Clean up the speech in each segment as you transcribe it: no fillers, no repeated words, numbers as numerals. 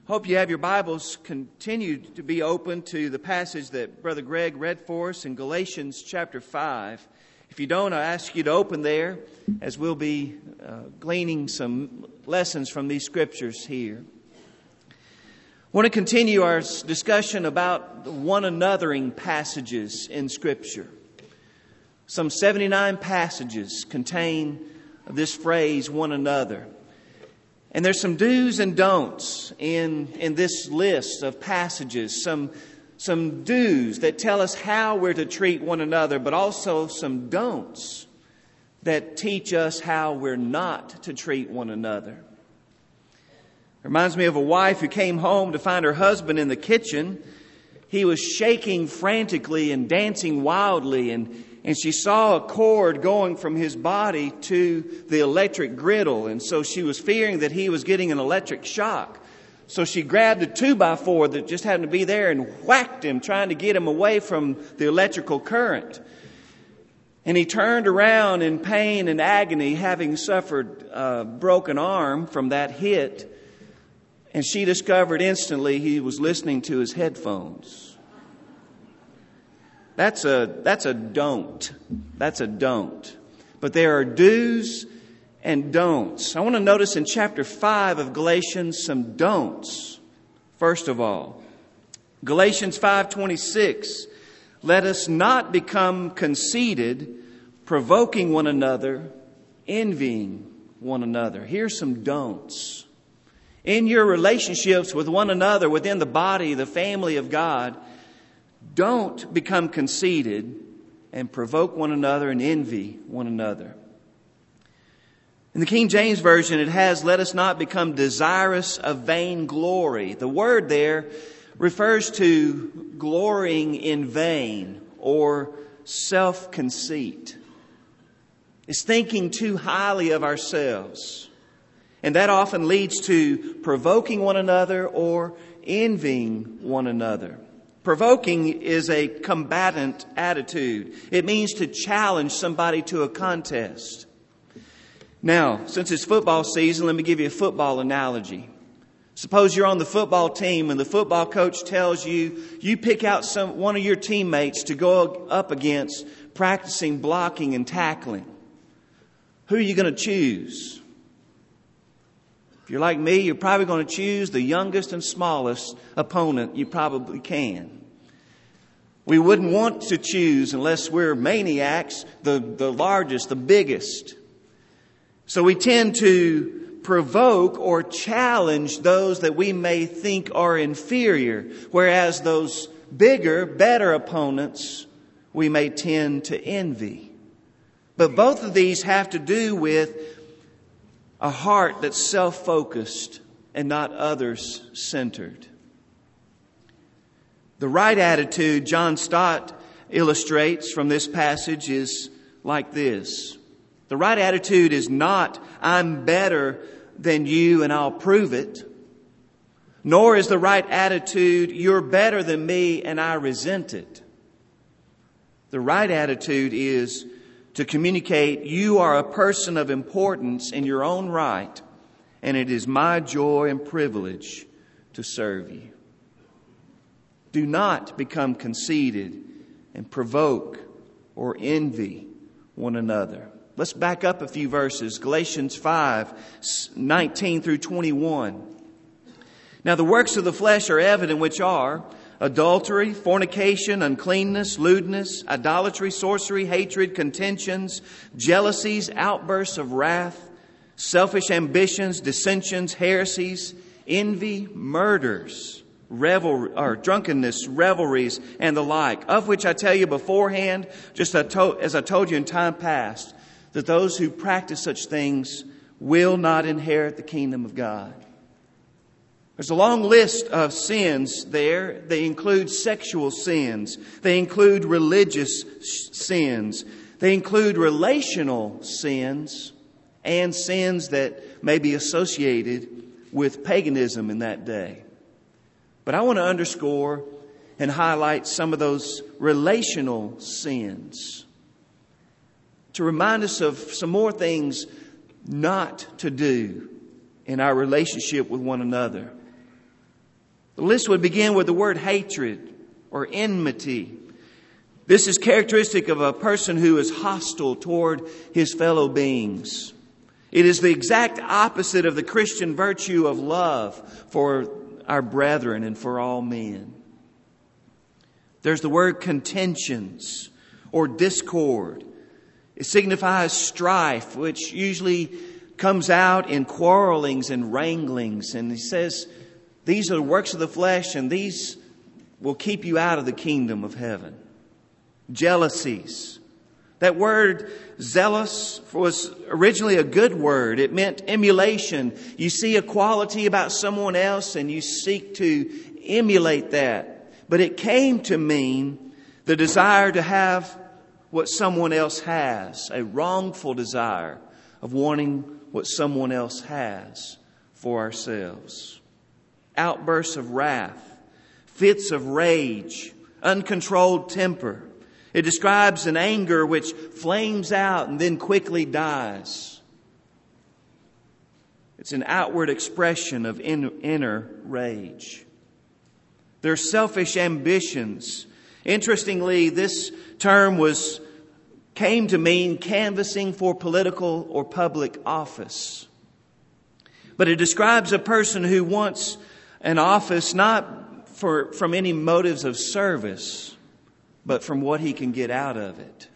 Hope you have your Bibles continued to be open to the passage that Brother Greg read for us in Galatians chapter 5. If you don't, I ask you to open there as we'll be gleaning some lessons from these scriptures here. I want to continue our discussion about the one anothering passages in Scripture. Some 79 passages contain this phrase, one another. And there's some do's and don'ts in this list of passages. Some do's that tell us how we're to treat one another, but also some don'ts that teach us how we're not to treat one another. It reminds me of a wife who came home to find her husband in the kitchen. He was shaking frantically and dancing wildly, and she saw a cord going from his body to the electric griddle. And so she was fearing that he was getting an electric shock. So she grabbed a 2x4 that just happened to be there and whacked him, trying to get him away from the electrical current. And he turned around in pain and agony, having suffered a broken arm from that hit. And she discovered instantly he was listening to his headphones. That's a don't. That's a don't. But there are do's and don'ts. I want to notice in chapter 5 of Galatians some don'ts. First of all, Galatians 5:26, let us not become conceited, provoking one another, envying one another. Here's some don'ts. In your relationships with one another within the body, the family of God, don't become conceited and provoke one another and envy one another. In the King James Version, it has, let us not become desirous of vain glory. The word there refers to glorying in vain or self-conceit. It's thinking too highly of ourselves. And that often leads to provoking one another or envying one another. Provoking is a combatant attitude. It means to challenge somebody to a contest. Now, since it's football season, let me give you a football analogy. Suppose you're on the football team and the football coach tells you, you pick out one of your teammates to go up against practicing blocking and tackling. Who are you going to choose? If you're like me, you're probably going to choose the youngest and smallest opponent you probably can. We wouldn't want to choose, unless we're maniacs, the largest, the biggest. So we tend to provoke or challenge those that we may think are inferior, whereas those bigger, better opponents we may tend to envy. But both of these have to do with a heart that's self-focused and not others-centered. The right attitude John Stott illustrates from this passage is like this. The right attitude is not, I'm better than you and I'll prove it. Nor is the right attitude, you're better than me and I resent it. The right attitude is to communicate, you are a person of importance in your own right, and it is my joy and privilege to serve you. Do not become conceited and provoke or envy one another. Let's back up a few verses. Galatians 5:19 through 21. Now the works of the flesh are evident, which are adultery, fornication, uncleanness, lewdness, idolatry, sorcery, hatred, contentions, jealousies, outbursts of wrath, selfish ambitions, dissensions, heresies, envy, murders, drunkenness, revelries, and the like, of which I tell you beforehand, just as I told you in time past, that those who practice such things will not inherit the kingdom of God. There's a long list of sins there. They include sexual sins. They include religious sins. They include relational sins and sins that may be associated with paganism in that day. But I want to underscore and highlight some of those relational sins to remind us of some more things not to do in our relationship with one another. The list would begin with the word hatred or enmity. This is characteristic of a person who is hostile toward his fellow beings. It is the exact opposite of the Christian virtue of love for our brethren and for all men. There's the word contentions or discord. It signifies strife, which usually comes out in quarrelings and wranglings. And he says, these are the works of the flesh, and these will keep you out of the kingdom of heaven. Jealousies. That word zealous was originally a good word. It meant emulation. You see a quality about someone else and you seek to emulate that. But it came to mean the desire to have what someone else has, a wrongful desire of wanting what someone else has for ourselves. Outbursts of wrath, fits of rage, uncontrolled temper. It describes an anger which flames out and then quickly dies. It's an outward expression of inner rage. There are selfish ambitions. Interestingly, this term came to mean canvassing for political or public office. But it describes a person who wants an office not from any motives of service, but from what he can get out of it.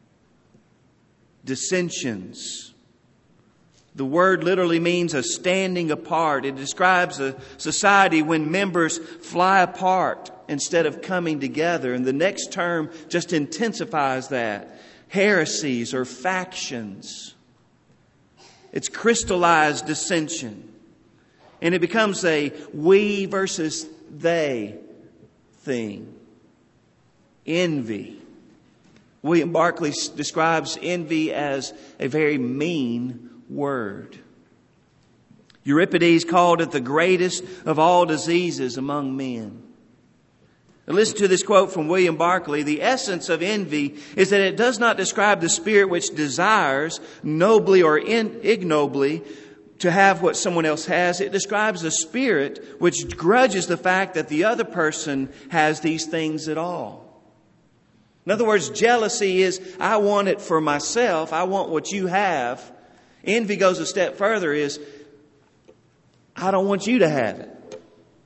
Dissensions. The word literally means a standing apart. It describes a society when members fly apart instead of coming together. And the next term just intensifies that. Heresies or factions. It's crystallized dissension. And it becomes a we versus they thing. Envy. William Barclay describes envy as a very mean word. Euripides called it the greatest of all diseases among men. Now listen to this quote from William Barclay. The essence of envy is that it does not describe the spirit which desires, nobly or ignobly, to have what someone else has. It describes a spirit which grudges the fact that the other person has these things at all. In other words, jealousy is, I want it for myself. I want what you have. Envy goes a step further is, I don't want you to have it.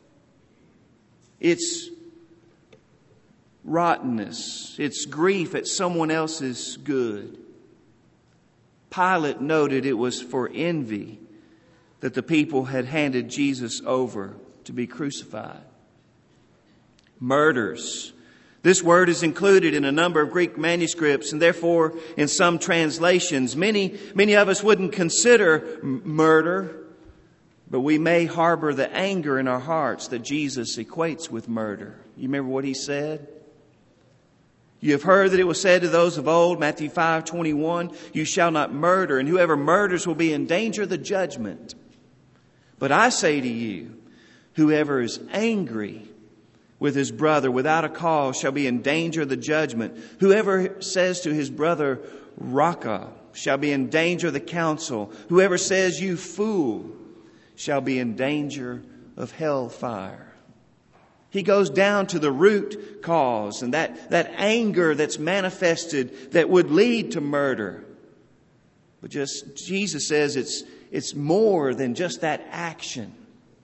It's rottenness. It's grief at someone else's good. Pilate noted it was for envy that the people had handed Jesus over to be crucified. Murders. This word is included in a number of Greek manuscripts, and therefore in some translations. Many of us wouldn't consider murder, but we may harbor the anger in our hearts that Jesus equates with murder. You remember what he said? You have heard that it was said to those of old, Matthew 5:21, you shall not murder, and whoever murders will be in danger of the judgment. But I say to you, whoever is angry with his brother without a cause shall be in danger of the judgment. Whoever says to his brother, Raka, shall be in danger of the council. Whoever says, you fool, shall be in danger of hellfire. He goes down to the root cause and that anger that's manifested that would lead to murder. But just Jesus says it's more than just that action.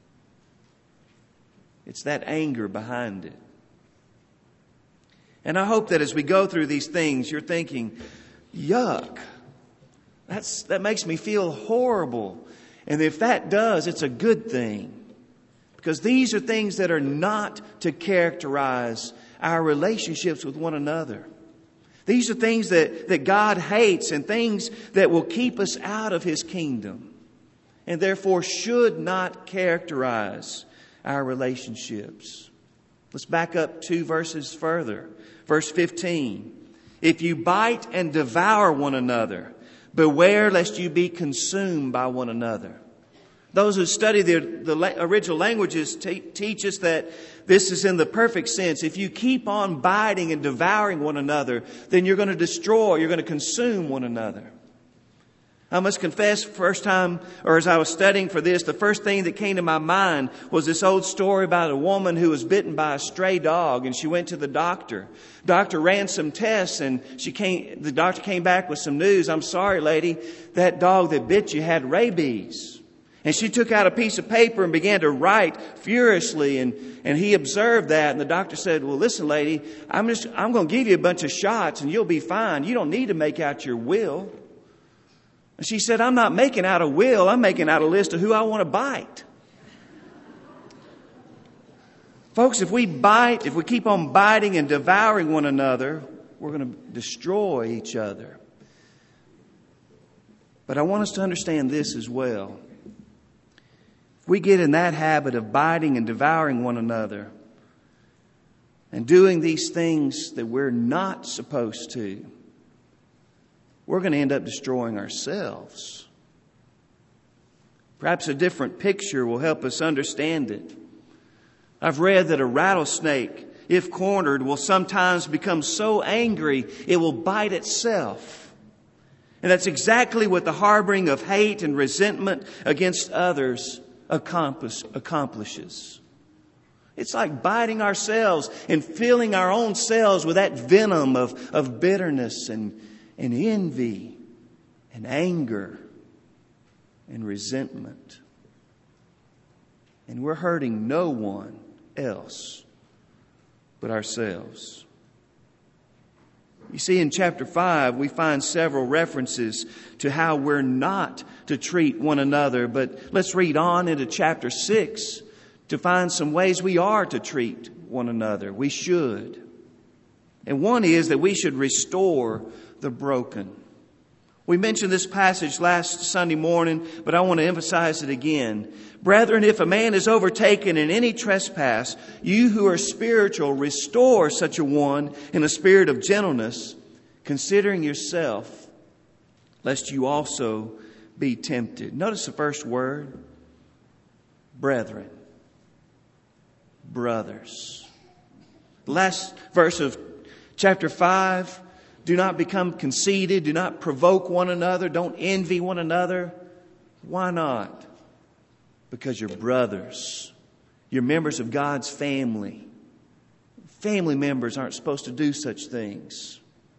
It's that anger behind it. And I hope that as we go through these things, you're thinking, yuck, that makes me feel horrible. And if that does, it's a good thing. Because these are things that are not to characterize our relationships with one another. These are things that God hates and things that will keep us out of His kingdom. And therefore should not characterize our relationships. Let's back up 2 verses further. Verse 15. If you bite and devour one another, beware lest you be consumed by one another. Those who study the original languages teach us that this is in the perfect sense. If you keep on biting and devouring one another, then you're going to destroy, you're going to consume one another. I must confess, first time, or as I was studying for this, the first thing that came to my mind was this old story about a woman who was bitten by a stray dog, and she went to the doctor. Doctor ran some tests, and the doctor came back with some news. I'm sorry, lady, that dog that bit you had rabies. And she took out a piece of paper and began to write furiously, and he observed that, and the doctor said, well, listen, lady, I'm going to give you a bunch of shots, and you'll be fine. You don't need to make out your will. And she said, I'm not making out a will. I'm making out a list of who I want to bite. Folks, if we keep on biting and devouring one another, we're going to destroy each other. But I want us to understand this as well. If we get in that habit of biting and devouring one another and doing these things that we're not supposed to, we're going to end up destroying ourselves. Perhaps a different picture will help us understand it. I've read that a rattlesnake, if cornered, will sometimes become so angry it will bite itself. And that's exactly what the harboring of hate and resentment against others accomplishes. It's like biting ourselves and filling our own selves with that venom of bitterness and envy and anger and resentment. And we're hurting no one else but ourselves. You see, in chapter 5, we find several references to how we're not to treat one another. But let's read on into chapter 6 to find some ways we are to treat one another. We should. And one is that we should restore the broken. We mentioned this passage last Sunday morning, but I want to emphasize it again. Brethren, if a man is overtaken in any trespass, you who are spiritual, restore such a one in a spirit of gentleness, considering yourself, lest you also be tempted. Notice the first word, brethren, brothers. The last verse of chapter 5, do not become conceited. Do not provoke one another. Don't envy one another. Why not? Because you're brothers. You're members of God's family. Family members aren't supposed to do such things.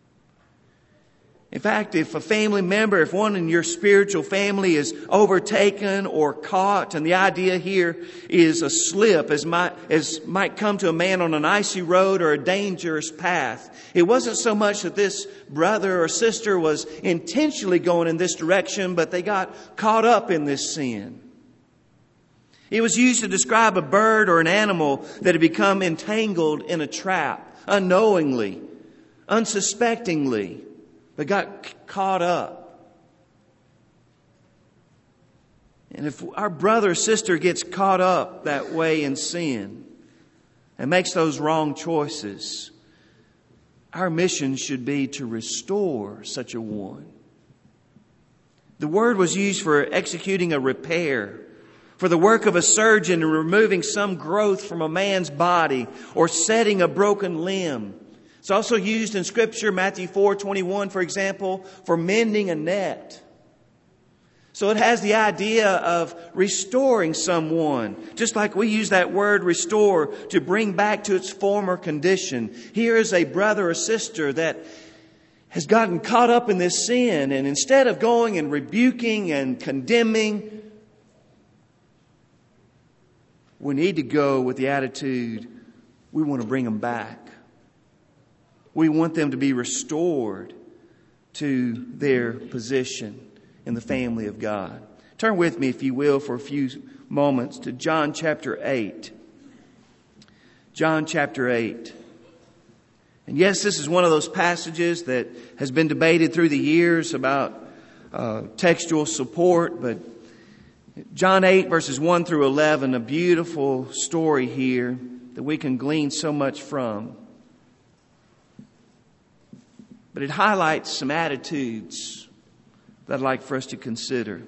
In fact, if a family member, if one in your spiritual family is overtaken or caught, and the idea here is a slip, as might come to a man on an icy road or a dangerous path. It wasn't so much that this brother or sister was intentionally going in this direction, but they got caught up in this sin. It was used to describe a bird or an animal that had become entangled in a trap, unknowingly, unsuspectingly, but got caught up. And if our brother or sister gets caught up that way in sin and makes those wrong choices, our mission should be to restore such a one. The word was used for executing a repair, for the work of a surgeon in removing some growth from a man's body or setting a broken limb. It's also used in Scripture, Matthew 4:21, for example, for mending a net. So it has the idea of restoring someone, just like we use that word restore to bring back to its former condition. Here is a brother or sister that has gotten caught up in this sin, and instead of going and rebuking and condemning, we need to go with the attitude, we want to bring them back. We want them to be restored to their position in the family of God. Turn with me, if you will, for a few moments to John chapter 8. John chapter 8. And yes, this is one of those passages that has been debated through the years about textual support, but John 8 verses 1 through 11, a beautiful story here that we can glean so much from. But it highlights some attitudes that I'd like for us to consider.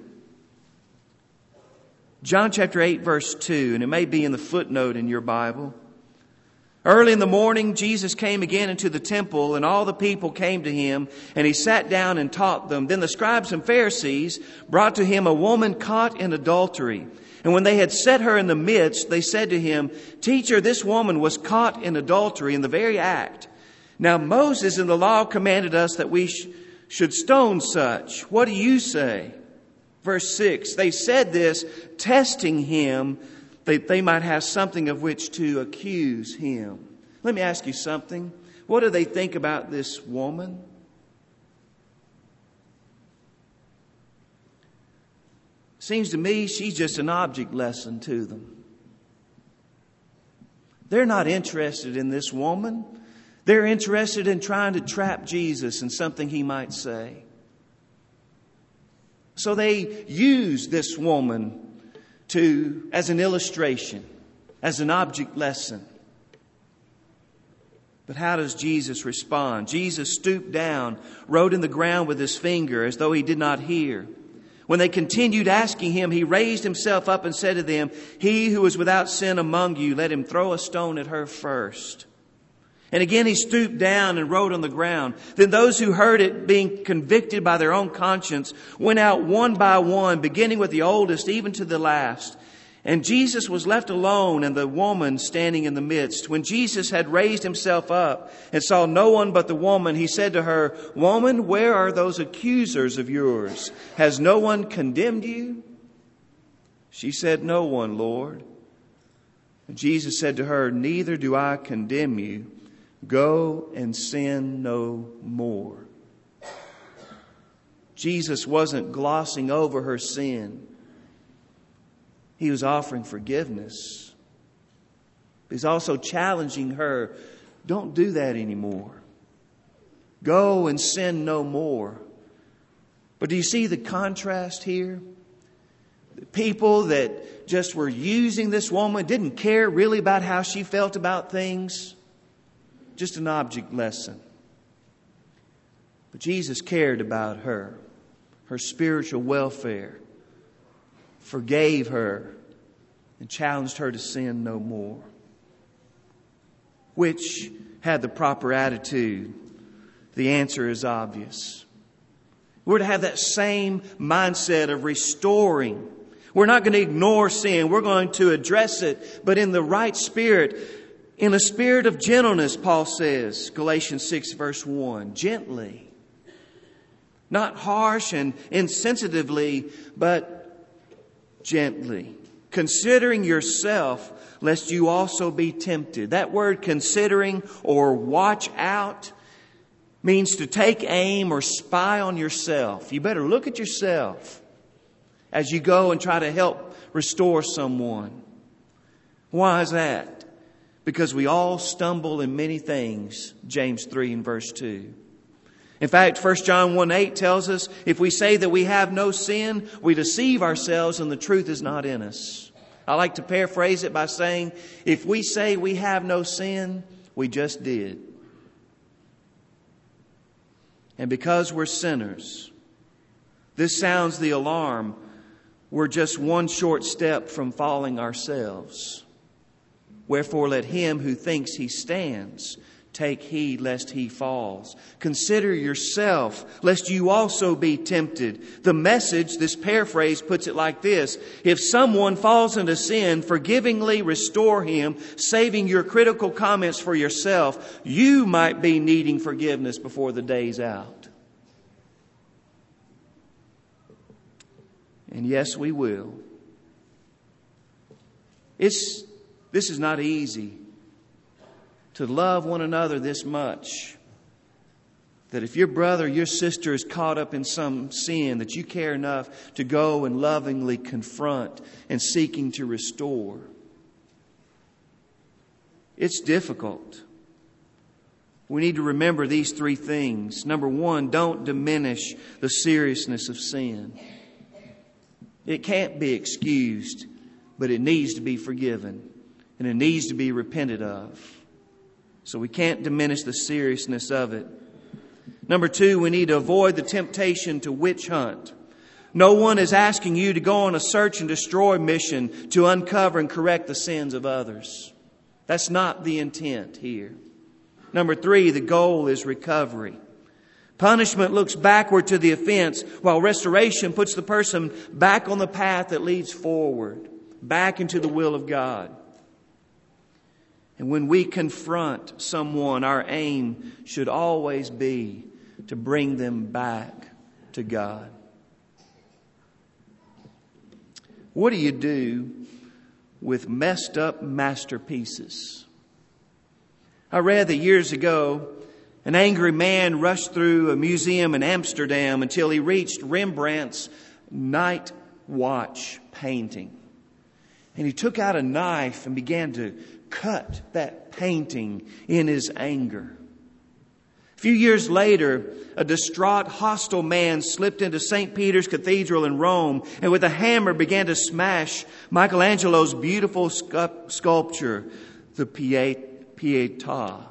John chapter 8 verse 2, and it may be in the footnote in your Bible. Early in the morning, Jesus came again into the temple, and all the people came to him, and he sat down and taught them. Then the scribes and Pharisees brought to him a woman caught in adultery. And when they had set her in the midst, they said to him, "Teacher, this woman was caught in adultery in the very act. Now Moses in the law commanded us that we should stone such. What do you say?" Verse 6, they said this, testing him, that they might have something of which to accuse him. Let me ask you something. What do they think about this woman? Seems to me she's just an object lesson to them. They're not interested in this woman. They're interested in trying to trap Jesus in something he might say. So they use this woman as an illustration, as an object lesson. But how does Jesus respond? Jesus stooped down, wrote in the ground with his finger as though he did not hear. When they continued asking him, he raised himself up and said to them, "He who is without sin among you, let him throw a stone at her first." And again he stooped down and wrote on the ground. Then those who heard it, being convicted by their own conscience, went out one by one, beginning with the oldest, even to the last. And Jesus was left alone, and the woman standing in the midst. When Jesus had raised himself up and saw no one but the woman, he said to her, "Woman, where are those accusers of yours? Has no one condemned you?" She said, "No one, Lord." And Jesus said to her, "Neither do I condemn you. Go and sin no more." Jesus wasn't glossing over her sin. He was offering forgiveness. He's also challenging her, don't do that anymore. Go and sin no more. But do you see the contrast here? The people that just were using this woman didn't care really about how she felt about things. Just an object lesson. But Jesus cared about her spiritual welfare, forgave her, and challenged her to sin no more. Which had the proper attitude? The answer is obvious. We're to have that same mindset of restoring. We're not going to ignore sin. We're going to address it, but in the right spirit. In a spirit of gentleness, Paul says, Galatians 6 verse 1, gently. Not harsh and insensitively, but gently. Considering yourself, lest you also be tempted. That word considering or watch out means to take aim or spy on yourself. You better look at yourself as you go and try to help restore someone. Why is that? Because we all stumble in many things, James 3 and verse 2. In fact, 1 John 1:8 tells us, if we say that we have no sin, we deceive ourselves and the truth is not in us. I like to paraphrase it by saying, if we say we have no sin, we just did. And because we're sinners, this sounds the alarm. We're just one short step from falling ourselves. Wherefore let him who thinks he stands take heed lest he falls. Consider yourself, lest you also be tempted. The Message, this paraphrase, puts it like this. If someone falls into sin, forgivingly restore him, saving your critical comments for yourself. You might be needing forgiveness before the day's out. And yes, we will. This is not easy, to love one another this much. That if your brother, your sister is caught up in some sin, that you care enough to go and lovingly confront and seeking to restore. It's difficult. We need to remember these three things. Number one, don't diminish the seriousness of sin. It can't be excused, but it needs to be forgiven. And it needs to be repented of. So we can't diminish the seriousness of it. Number two, we need to avoid the temptation to witch hunt. No one is asking you to go on a search and destroy mission to uncover and correct the sins of others. That's not the intent here. Number 3, the goal is recovery. Punishment looks backward to the offense, while restoration puts the person back on the path that leads forward, back into the will of God. And when we confront someone, our aim should always be to bring them back to God. What do you do with messed up masterpieces? I read that years ago, an angry man rushed through a museum in Amsterdam until he reached Rembrandt's Night Watch painting. And he took out a knife and began to cut that painting in his anger. A few years later, a distraught, hostile man slipped into St. Peter's Cathedral in Rome and with a hammer began to smash Michelangelo's beautiful sculpture, the Pietà.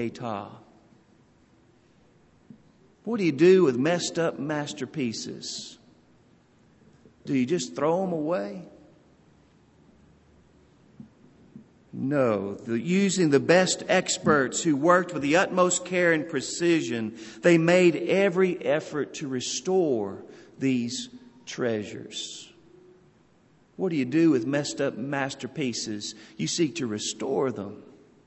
What do you do with messed up masterpieces? Do you just throw them away? No. Using the best experts who worked with the utmost care and precision, they made every effort to restore these treasures. What do you do with messed up masterpieces? You seek to restore them.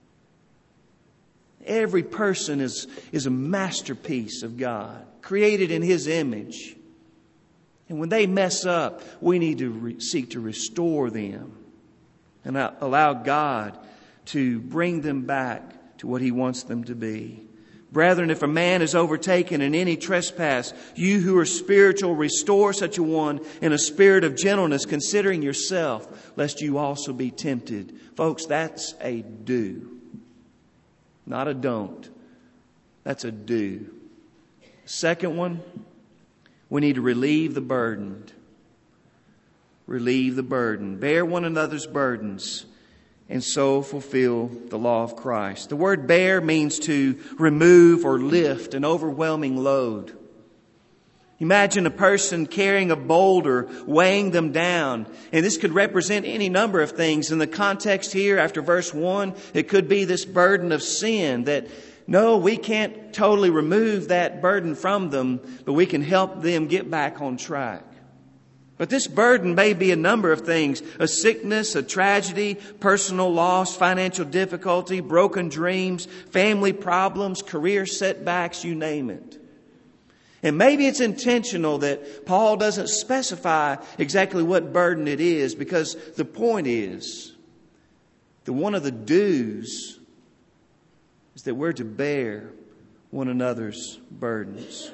Every person is a masterpiece of God, created in His image. And when they mess up, we need to seek to restore them and allow God to bring them back to what He wants them to be. Brethren, if a man is overtaken in any trespass, you who are spiritual, restore such a one in a spirit of gentleness, considering yourself, lest you also be tempted. Folks, that's a do. Not a don't. That's a do. Second one, we need to relieve the burdened. Relieve the burden. Bear one another's burdens and so fulfill the law of Christ. The word bear means to remove or lift an overwhelming load. Imagine a person carrying a boulder, weighing them down. And this could represent any number of things. In the context here, after verse 1, it could be this burden of sin that, no, we can't totally remove that burden from them, but we can help them get back on track. But this burden may be a number of things: a sickness, a tragedy, personal loss, financial difficulty, broken dreams, family problems, career setbacks, you name it. And maybe it's intentional that Paul doesn't specify exactly what burden it is, because the point is that one of the do's is that we're to bear one another's burdens.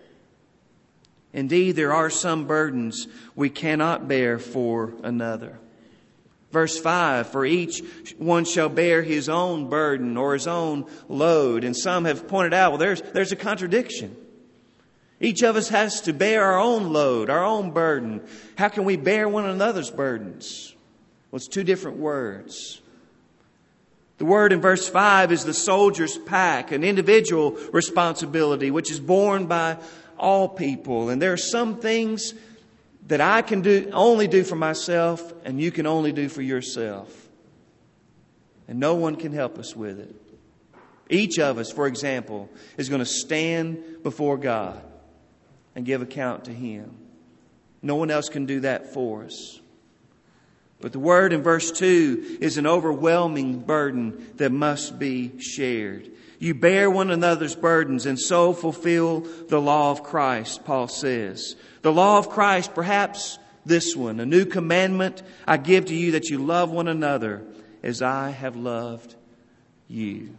Indeed, there are some burdens we cannot bear for another. Verse 5, for each one shall bear his own burden or his own load. And some have pointed out, well, there's a contradiction. Each of us has to bear our own load, our own burden. How can we bear one another's burdens? Well, it's two different words. The word in verse 5 is the soldier's pack, an individual responsibility which is borne by all people. And there are some things that I can only do for myself and you can only do for yourself. And no one can help us with it. Each of us, for example, is going to stand before God and give account to Him. No one else can do that for us. But the word in verse 2 is an overwhelming burden that must be shared. You bear one another's burdens and so fulfill the law of Christ, Paul says. The law of Christ, perhaps this one, a new commandment I give to you, that you love one another as I have loved you.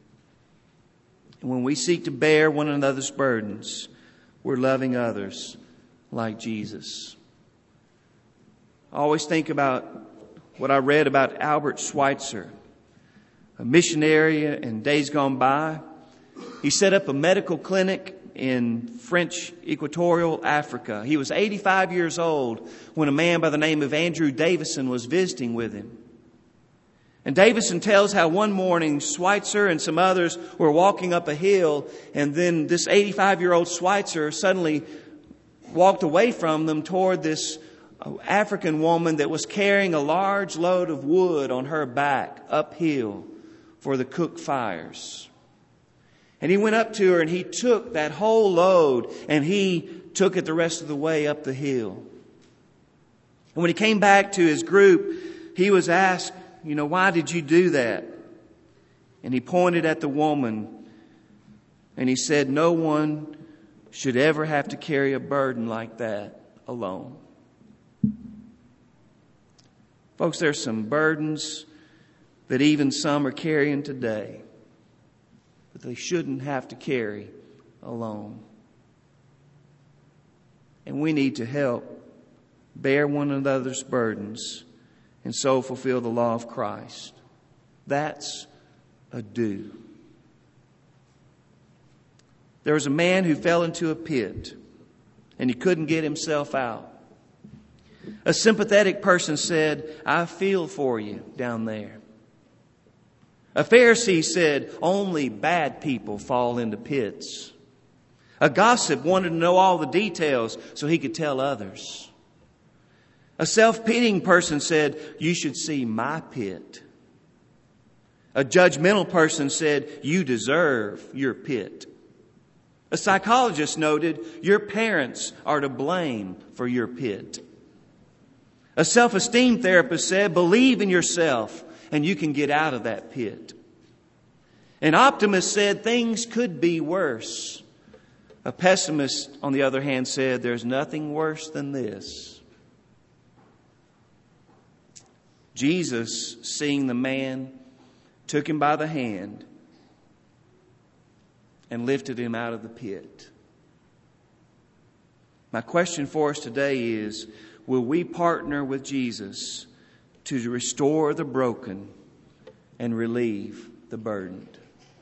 And when we seek to bear one another's burdens, we're loving others like Jesus. I always think about what I read about Albert Schweitzer, a missionary in days gone by. He set up a medical clinic in French Equatorial Africa. He was 85 years old when a man by the name of Andrew Davison was visiting with him. And Davison tells how one morning Schweitzer and some others were walking up a hill, and then this 85-year-old Schweitzer suddenly walked away from them toward this an African woman that was carrying a large load of wood on her back uphill for the cook fires. And he went up to her and he took that whole load and he took it the rest of the way up the hill. And when he came back to his group, he was asked, why did you do that? And he pointed at the woman and he said, no one should ever have to carry a burden like that alone. Folks, there's some burdens that even some are carrying today, but they shouldn't have to carry alone. And we need to help bear one another's burdens and so fulfill the law of Christ. That's a do. There was a man who fell into a pit and he couldn't get himself out. A sympathetic person said, I feel for you down there. A Pharisee said, only bad people fall into pits. A gossip wanted to know all the details so he could tell others. A self-pitying person said, you should see my pit. A judgmental person said, you deserve your pit. A psychologist noted, your parents are to blame for your pit. A self-esteem therapist said, believe in yourself and you can get out of that pit. An optimist said, things could be worse. A pessimist, on the other hand, said, there's nothing worse than this. Jesus, seeing the man, took him by the hand and lifted him out of the pit. My question for us today is, will we partner with Jesus to restore the broken and relieve the burdened?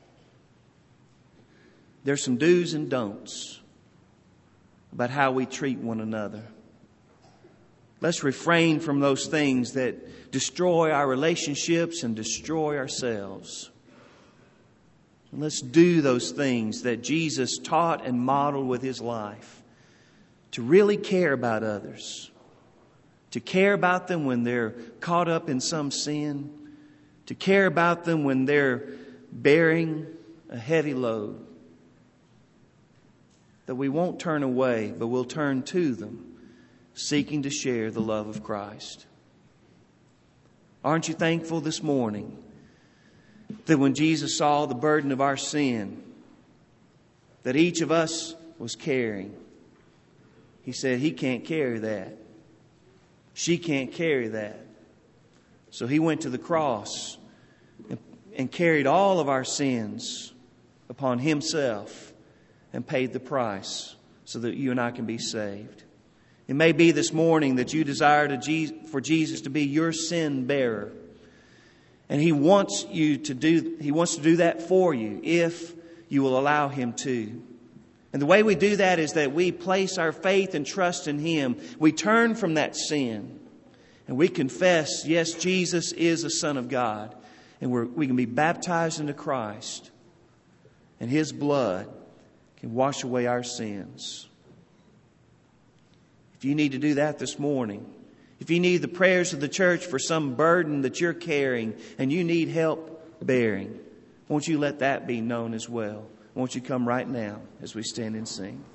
There's some do's and don'ts about how we treat one another. Let's refrain from those things that destroy our relationships and destroy ourselves. And let's do those things that Jesus taught and modeled with His life. To really care about others. To care about them when they're caught up in some sin. To care about them when they're bearing a heavy load. That we won't turn away, but we'll turn to them, seeking to share the love of Christ. Aren't you thankful this morning that when Jesus saw the burden of our sin that each of us was carrying, He said, He can't carry that. She can't carry that. So He went to the cross and carried all of our sins upon Himself and paid the price so that you and I can be saved. It may be this morning that you desire for Jesus to be your sin bearer. And He wants to do that for you if you will allow Him to. And the way we do that is that we place our faith and trust in Him. We turn from that sin and we confess, yes, Jesus is the Son of God. And we can be baptized into Christ. And His blood can wash away our sins. If you need to do that this morning, if you need the prayers of the church for some burden that you're carrying and you need help bearing, won't you let that be known as well? Won't you come right now as we stand and sing?